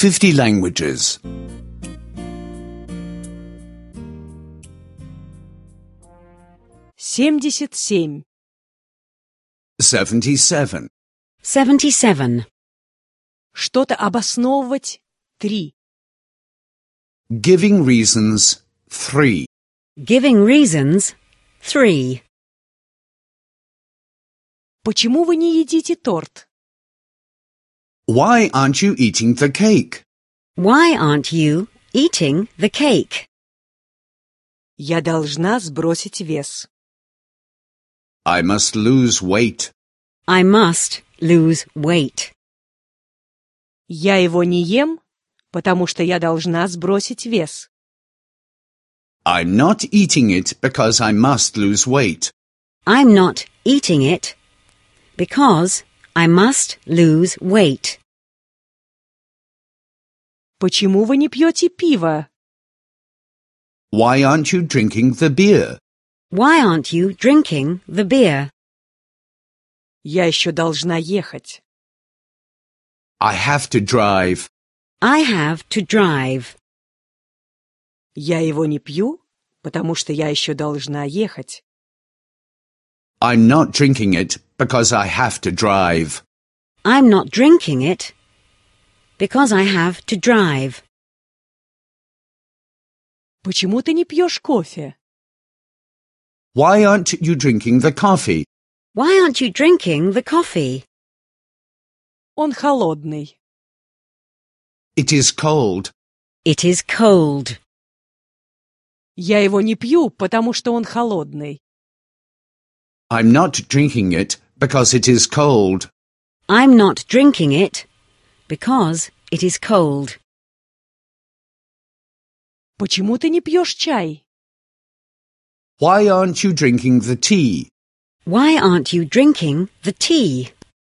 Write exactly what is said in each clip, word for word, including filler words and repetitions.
fifty languages. семьдесят семь. Seventy-seven. Seventy-seven. Что-то обосновывать. три. Giving reasons. Three. Giving reasons. Three. Почему вы не едите торт? Why aren't you eating the cake? Why aren't you eating the cake? Я должна сбросить вес. I must lose weight. I must lose weight. Я его не ем, потому что я должна сбросить вес. I'm not eating it because I must lose weight. I'm not eating it because I must lose weight. Почему вы не пьете пиво? Why aren't you drinking the beer? Why aren't you drinking the beer? Я еще должна ехать. I have to drive. I have to drive. Я его не пью, потому что я еще должна ехать. I'm not drinking it because I have to drive. I'm not drinking it because I have to drive. Почему ты не пьешь кофе? Why aren't you drinking the coffee? Why aren't you drinking the coffee? Он холодный. It is cold. It is cold. Я его не пью, потому что он холодный. I'm not drinking it because it is cold. I'm not drinking it because it is cold. Почему ты не пьешь чай? Why aren't you drinking the tea? Why aren't you drinking the tea?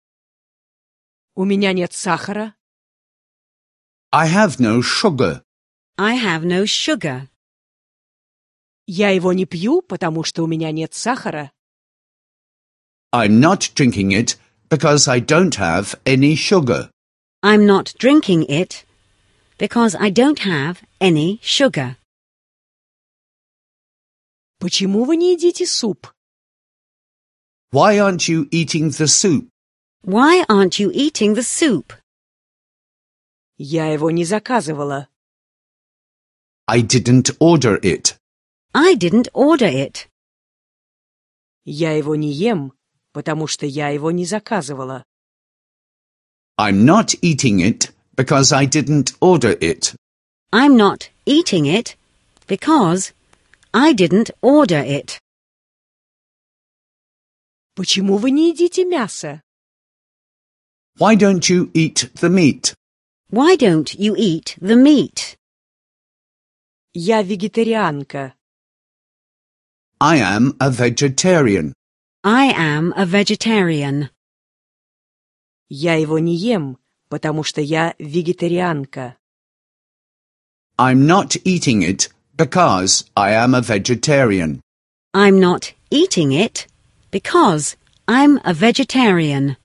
У меня нет сахара. I have no sugar. I have no sugar. Я его не пью, потому что у меня нет сахара. I'm not drinking it because I don't have any sugar. I'm not drinking it because I don't have any sugar. Почему вы не едите суп? Why aren't you eating the soup? Why aren't you eating the soup? Я его не заказывала. I didn't order it. I didn't order it. Я его не ем, потому что я его не заказывала. I'm not eating it because I didn't order it. I'm not eating it because I didn't order it. Почему вы не едите мясо? Why don't you eat the meat? Why don't you eat the meat? Я вегетарианка. I am a vegetarian. I am a vegetarian. Я его не ем, потому что я вегетарианка. I'm not eating it because I am a vegetarian. I'm not eating it because I'm a vegetarian.